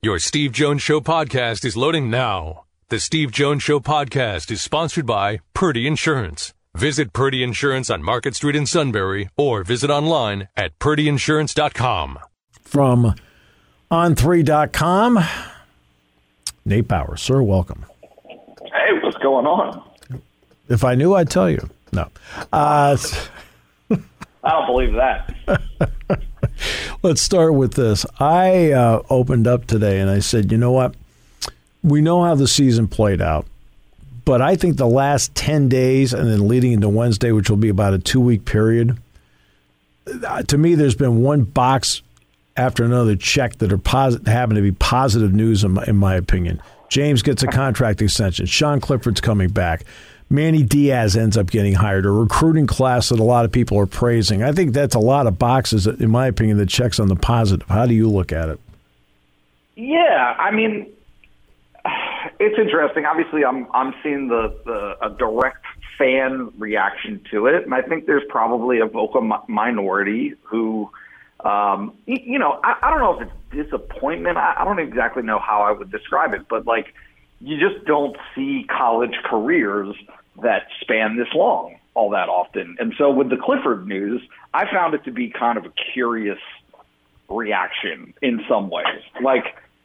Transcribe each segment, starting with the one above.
Your Steve Jones Show podcast is loading now. The Steve Jones Show podcast is sponsored by Purdy Insurance. Visit Purdy Insurance on Market Street in Sunbury or visit online at purdyinsurance.com. From on3.com, Nate Bauer. Sir, welcome. Hey, what's going on? If I knew, I'd tell you. No. I don't believe that. Let's start with this. I opened up today and I said, you know what? We know how the season played out, but I think the last 10 days and then leading into Wednesday, which will be about a 2-week period, to me, there's been one box after another check that are happen to be positive news, in my opinion. James gets a contract extension. Sean Clifford's coming back. Manny Diaz ends up getting hired, a recruiting class that a lot of people are praising. I think that's a lot of boxes, in my opinion, that checks on the positive. How do you look at it? Yeah, I mean, it's interesting. Obviously, I'm seeing a direct fan reaction to it, and I think there's probably a vocal minority who, I don't know if it's disappointment. I don't exactly know how I would describe it, but like, you just don't see college careers that span this long all that often. And so with the Clifford news, I found it to be kind of a curious reaction in some ways. Like,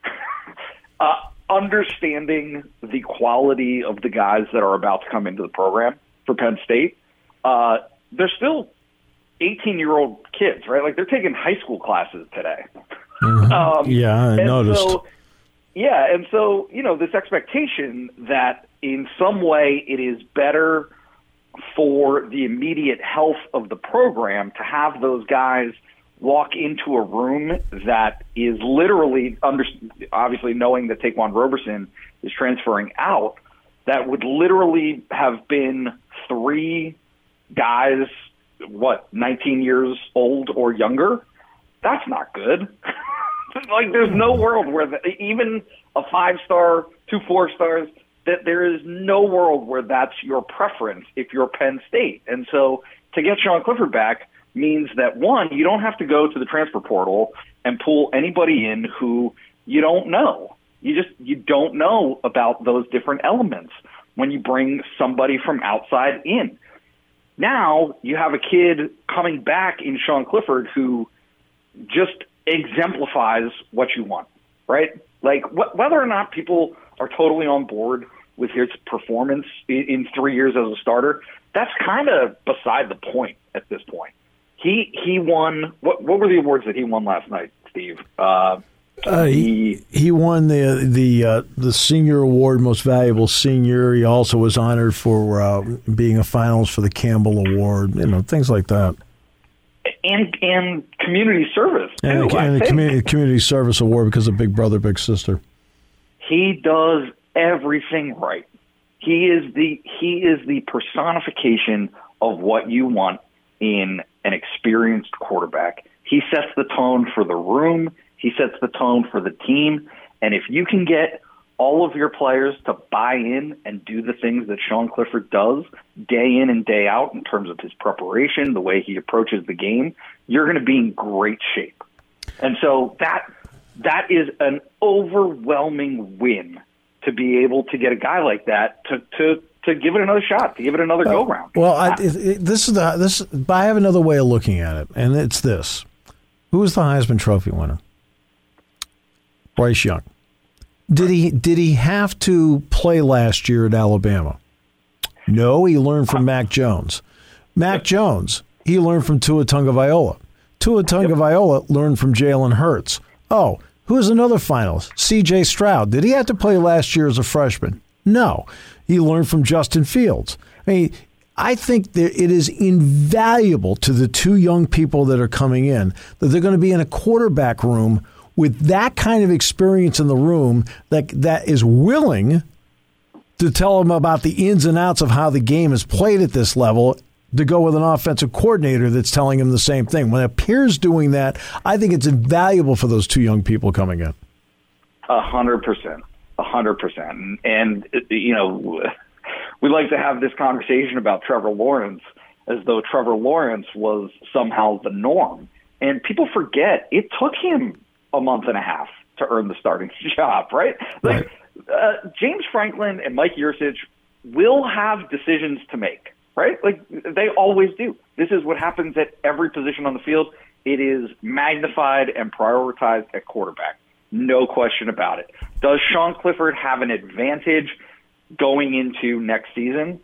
understanding the quality of the guys that are about to come into the program for Penn State, they're still 18-year-old kids, right? Like, they're taking high school classes today. Mm-hmm. I noticed. And so, this expectation that in some way it is better for the immediate health of the program to have those guys walk into a room that is literally, obviously knowing that Taquan Roberson is transferring out, that would literally have been 3 guys, 19 years old or younger? That's not good. Like, there's no world where even a 5-star, 2 4-stars, that there is no world where that's your preference if you're Penn State. And so to get Sean Clifford back means that, one, you don't have to go to the transfer portal and pull anybody in who you don't know. You don't know about those different elements when you bring somebody from outside in. Now you have a kid coming back in Sean Clifford who just exemplifies what you want, right? Like, whether or not people are totally on board with his performance in 3 years as a starter, that's kind of beside the point at this point. He won. What were the awards that he won last night, Steve? He won the senior award, most valuable senior. He also was honored for being a finalist for the Campbell Award. Things like that. And community service, too, and the community service award because of Big Brother, Big Sister. He does everything right. He is the personification of what you want in an experienced quarterback. He sets the tone for the room. He sets the tone for the team. And if you can get all of your players to buy in and do the things that Sean Clifford does day in and day out in terms of his preparation, the way he approaches the game, you're going to be in great shape. And so that is an overwhelming win to be able to get a guy like that to give it another shot, to give it another go-round. Well, I have another way of looking at it, and it's this. Who was the Heisman Trophy winner? Bryce Young. Did he have to play last year at Alabama? No, he learned from Mac Jones. Mac Jones, he learned from Tua Tagovailoa. Tua Tagovailoa learned from Jalen Hurts. Oh, who's another finalist? C.J. Stroud. Did he have to play last year as a freshman? No, he learned from Justin Fields. I mean, I think that it is invaluable to the 2 young people that are coming in that they're going to be in a quarterback room with that kind of experience in the room that is willing to tell them about the ins and outs of how the game is played at this level, to go with an offensive coordinator that's telling him the same thing. When a peer's doing that, I think it's invaluable for those 2 young people coming in. 100%. 100%. And, we like to have this conversation about Trevor Lawrence as though Trevor Lawrence was somehow the norm. And people forget it took him a month and a half to earn the starting job, right? Like, James Franklin and Mike Yurcich will have decisions to make, right? Like, they always do. This is what happens at every position on the field. It is magnified and prioritized at quarterback. No question about it. Does Sean Clifford have an advantage going into next season?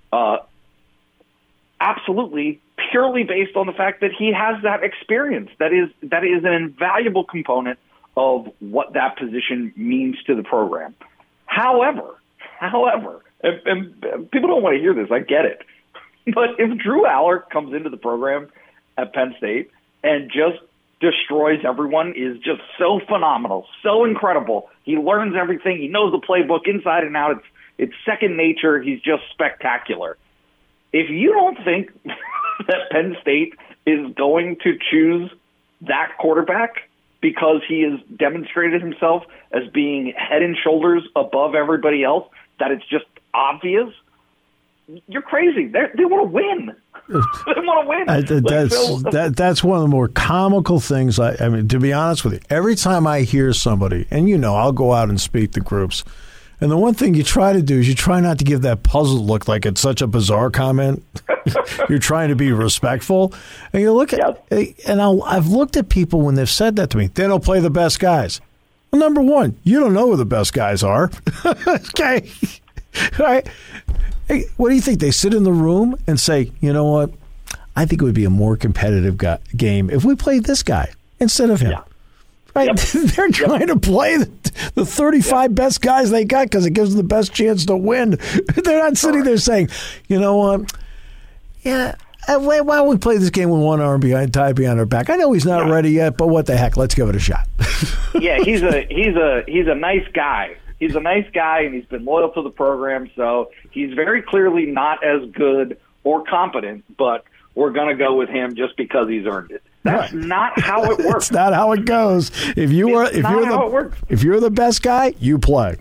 Absolutely, purely based on the fact that he has that experience. That is an invaluable component of what that position means to the program. However, and people don't want to hear this, I get it, but if Drew Aller comes into the program at Penn State and just destroys everyone, is just so phenomenal, so incredible, he learns everything, he knows the playbook inside and out, it's second nature, he's just spectacular. If you don't think that Penn State is going to choose that quarterback because he has demonstrated himself as being head and shoulders above everybody else, that it's just obvious, you're crazy. They want to win. They want to win. That's one of the more comical things. I mean, to be honest with you, every time I hear somebody, and I'll go out and speak to groups, and the one thing you try to do is you try not to give that puzzled look like it's such a bizarre comment. You're trying to be respectful. And you look at, and I've looked at people when they've said that to me. They don't play the best guys. Well, number one, you don't know who the best guys are. Okay. Right? Hey, what do you think? They sit in the room and say, you know what? I think it would be a more competitive game if we played this guy instead of him. Yeah. Right? Yep. They're trying to play the 35 best guys they got because it gives them the best chance to win. They're not sitting there saying, you know what? Yeah, why don't we play this game with one arm tied behind our back? I know he's not ready yet, but what the heck? Let's give it a shot. Yeah, he's a nice guy. He's a nice guy, and he's been loyal to the program, so he's very clearly not as good or competent, but we're going to go with him just because he's earned it. That's not how it works. It's not how it goes. If you're the best guy, you play.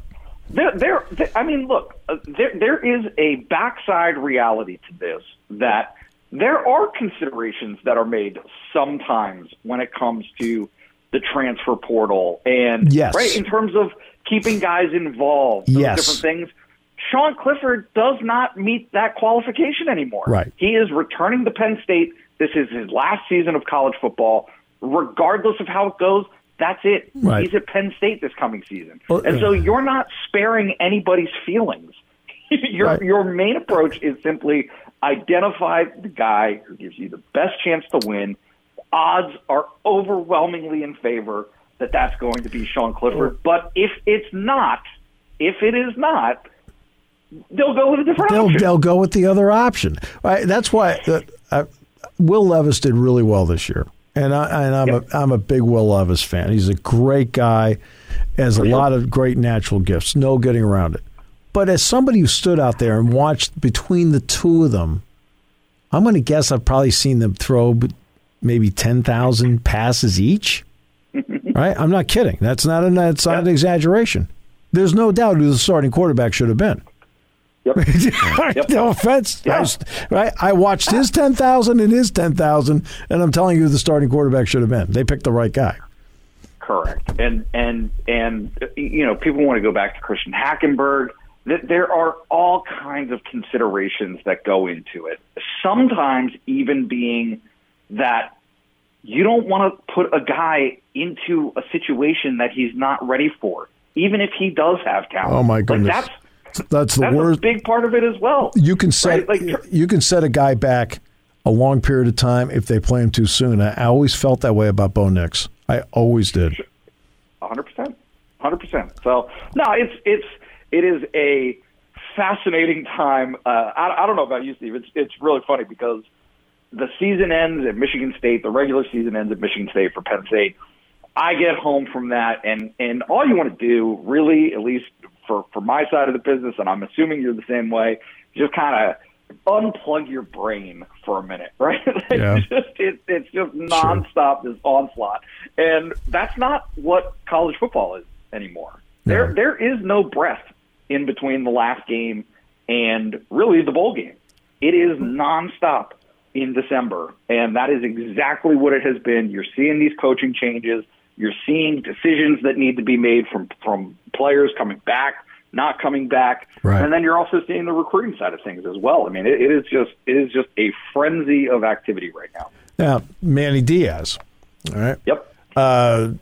I mean, look, there is a backside reality to this, that there are considerations that are made sometimes when it comes to the transfer portal and right in terms of keeping guys involved, those different things. Sean Clifford does not meet that qualification anymore. Right. He is returning to Penn State. This is his last season of college football. Regardless of how it goes, that's it. Right. He's at Penn State this coming season. And so you're not sparing anybody's feelings. Your main approach is simply identify the guy who gives you the best chance to win. Odds are overwhelmingly in favor that that's going to be Sean Clifford. But if it is not, they'll go with a different option. They'll go with the other option. Right? That's why Will Levis did really well this year. And I'm a big Will Levis fan. He's a great guy, has a lot of great natural gifts, no getting around it. But as somebody who stood out there and watched between the two of them, I'm going to guess I've probably seen them throw maybe 10,000 passes each. Right? I'm not kidding. That's not an exaggeration. There's no doubt who the starting quarterback should have been. Yep. No offense. Yeah. Right? I watched his 10,000 and his 10,000, and I'm telling you who the starting quarterback should have been. They picked the right guy. Correct. And people want to go back to Christian Hackenberg. There are all kinds of considerations that go into it. Sometimes even being that you don't want to put a guy into a situation that he's not ready for, even if he does have talent. Oh, my goodness. That's the worst. A big part of it as well. You can set you can set a guy back a long period of time if they play him too soon. I always felt that way about Bo Nix. I always did. 100%. So no, it is a fascinating time. I don't know about you, Steve. It's really funny because the season ends at Michigan State. The regular season ends at Michigan State for Penn State. I get home from that, and all you want to do, really, at least for my side of the business, and I'm assuming you're the same way, just kind of unplug your brain for a minute, right? It's just nonstop, this onslaught. And that's not what college football is anymore. No. There is no breath in between the last game and really the bowl game. It is nonstop in December, and that is exactly what it has been. You're seeing these coaching changes. You're seeing decisions that need to be made from players coming back, not coming back, right. And then you're also seeing the recruiting side of things as well. I mean, it is just a frenzy of activity right now. Now, Manny Diaz, all right? Yep.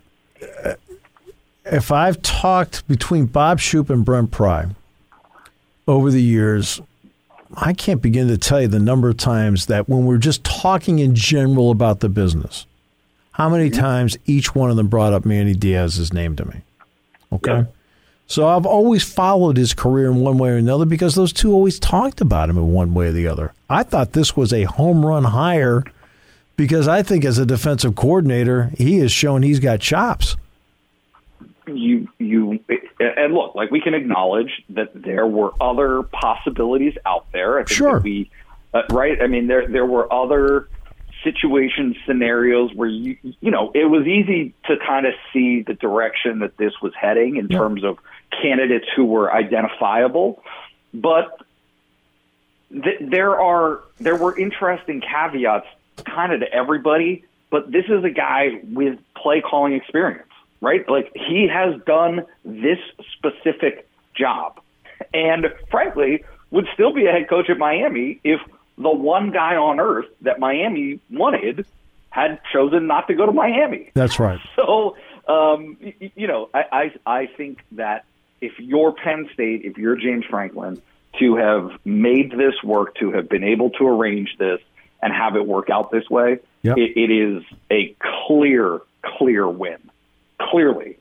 If I've talked between Bob Shoop and Brent Pry over the years, I can't begin to tell you the number of times that when we're just talking in general about the business, how many times each one of them brought up Manny Diaz's name to me. Okay? Yep. So I've always followed his career in one way or another because those two always talked about him in one way or the other. I thought this was a home run hire because I think as a defensive coordinator, he has shown he's got chops. And look, like, we can acknowledge that there were other possibilities out there. I think sure. That right? I mean, there were other situations, scenarios where it was easy to kind of see the direction that this was heading in terms of candidates who were identifiable, but there were interesting caveats kind of to everybody. But this is a guy with play calling experience, right? Like, he has done this specific job, and frankly, would still be a head coach at Miami if the one guy on earth that Miami wanted had chosen not to go to Miami. That's right. So, I think that if you're Penn State, if you're James Franklin, to have made this work, to have been able to arrange this and have it work out this way, yep. it is a clear win. Clearly.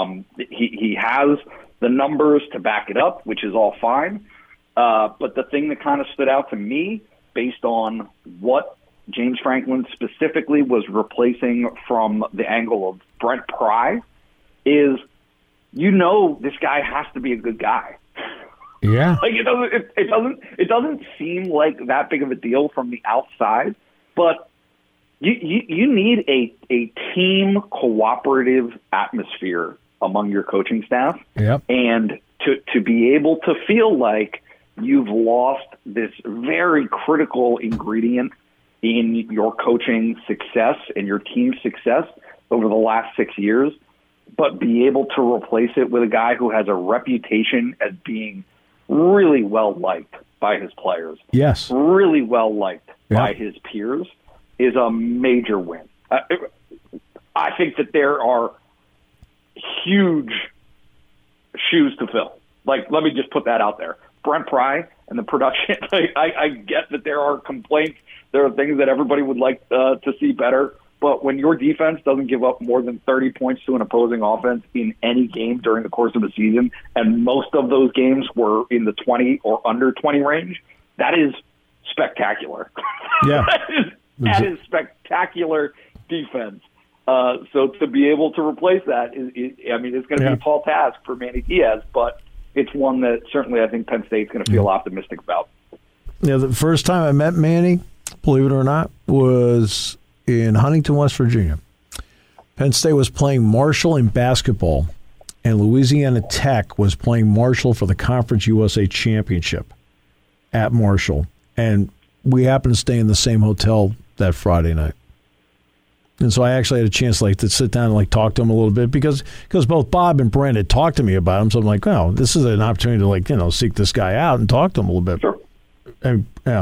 He has the numbers to back it up, which is all fine. But the thing that kind of stood out to me, based on what James Franklin specifically was replacing from the angle of Brent Pry, is this guy has to be a good guy. Yeah. Like, it doesn't seem like that big of a deal from the outside, but you need a team cooperative atmosphere among your coaching staff. Yep. And to be able to feel like you've lost this very critical ingredient in your coaching success and your team's success over the last 6 years, but be able to replace it with a guy who has a reputation as being really well-liked by his players. Yes. Really well-liked by his peers is a major win. I think that there are huge shoes to fill. Like, let me just put that out there. Brent Pry and the production, I get that there are complaints. There are things that everybody would like to see better. But when your defense doesn't give up more than 30 points to an opposing offense in any game during the course of a season, and most of those games were in the 20 or under 20 range, that is spectacular. Yeah. that is spectacular defense. So to be able to replace that, it's going to be a tall task for Manny Diaz, but it's one that certainly I think Penn State's going to feel optimistic about. Yeah, the first time I met Manny, believe it or not, was in Huntington, West Virginia. Penn State was playing Marshall in basketball, and Louisiana Tech was playing Marshall for the Conference USA Championship at Marshall. And we happened to stay in the same hotel that Friday night. And so I actually had a chance to sit down and talk to him a little bit because both Bob and Brent had talked to me about him. So I'm like, well, this is an opportunity to seek this guy out and talk to him a little bit. Sure. And,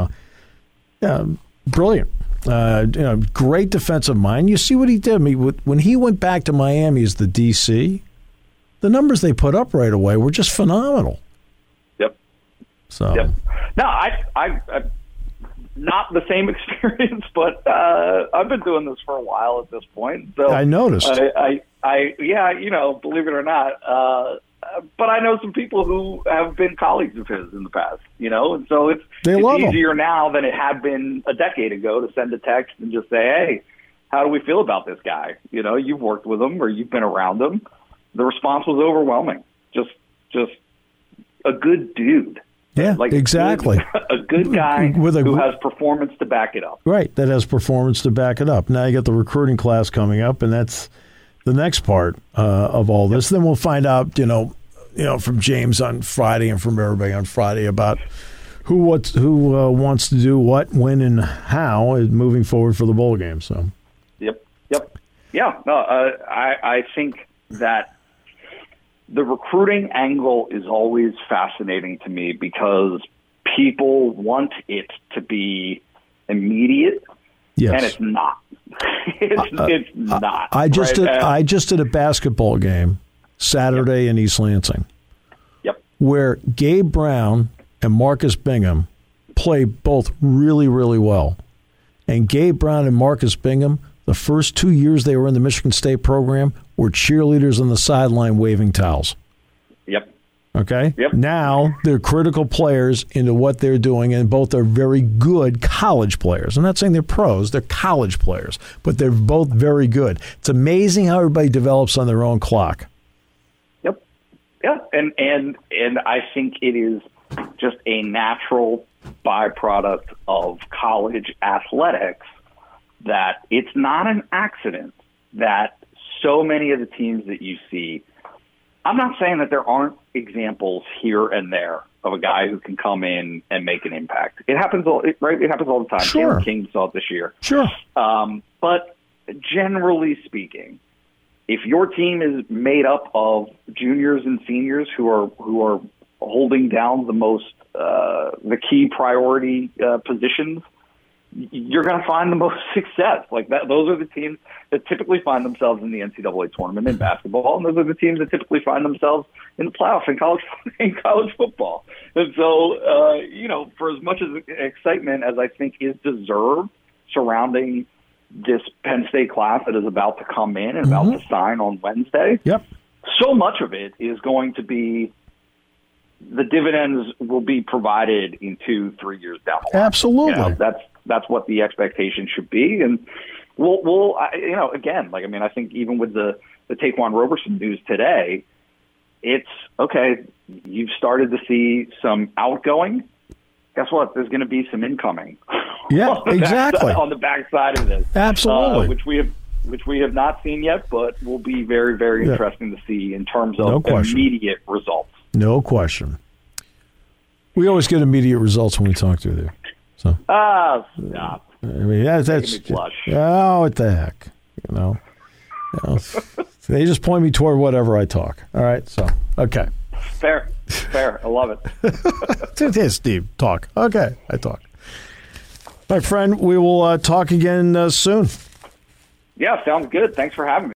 brilliant. Great defensive mind. You see what he did. I mean, when he went back to Miami as the DC, the numbers they put up right away were just phenomenal. Yep. So. Yep. No, I not the same experience, but I've been doing this for a while at this point. So I noticed. Believe it or not, but I know some people who have been colleagues of his in the past, and so it's easier now than it had been a decade ago to send a text and just say, hey, how do we feel about this guy? You've worked with him or you've been around him. The response was overwhelming. Just a good dude. Yeah, exactly. A good guy who has performance to back it up. Right, that has performance to back it up. Now you got the recruiting class coming up, and that's the next part of all this. Then we'll find out, from James on Friday and from everybody on Friday about who wants to do what, when, and how moving forward for the bowl game. So. Yep. Yeah, no, I think that the recruiting angle is always fascinating to me because people want it to be immediate, and it's not. It's not. I just did a basketball game Saturday in East Lansing. Yep. Where Gabe Brown and Marcus Bingham play both really, really well. And Gabe Brown and Marcus Bingham, the first 2 years they were in the Michigan State program, were cheerleaders on the sideline waving towels. Yep. Okay? Yep. Now they're critical players into what they're doing, and both are very good college players. I'm not saying they're pros, they're college players, but they're both very good. It's amazing how everybody develops on their own clock. Yep. Yeah, and I think it is just a natural byproduct of college athletics that it's not an accident that so many of the teams that you see, I'm not saying that there aren't examples here and there of a guy who can come in and make an impact. It happens, right? It happens all the time. Sure. Taylor King saw it this year. Sure. But generally speaking, if your team is made up of juniors and seniors who are holding down the key priority positions, you're going to find the most success. Like that, those are the teams that typically find themselves in the NCAA tournament in basketball, and those are the teams that typically find themselves in the playoffs in college football. And so, for as much as excitement as I think is deserved surrounding this Penn State class that is about to come in and about to sign on Wednesday, so much of it is going to be the dividends will be provided in 2-3 years down the line. Absolutely. That's what the expectation should be. And we'll again, I think even with the Taquan Roberson news today, it's okay. You've started to see some outgoing. Guess what? There's going to be some incoming. Yeah, exactly. On the backside of this. Absolutely. Which we have not seen yet, but will be very, very interesting to see in terms of immediate results. No question. We always get immediate results when we talk to you. So. Stop. I mean, that's oh, what the heck, They just point me toward whatever I talk. All right, so okay. Fair. I love it. Hey, Steve, talk. Okay, I talk. My friend, we will talk again soon. Yeah, sounds good. Thanks for having me.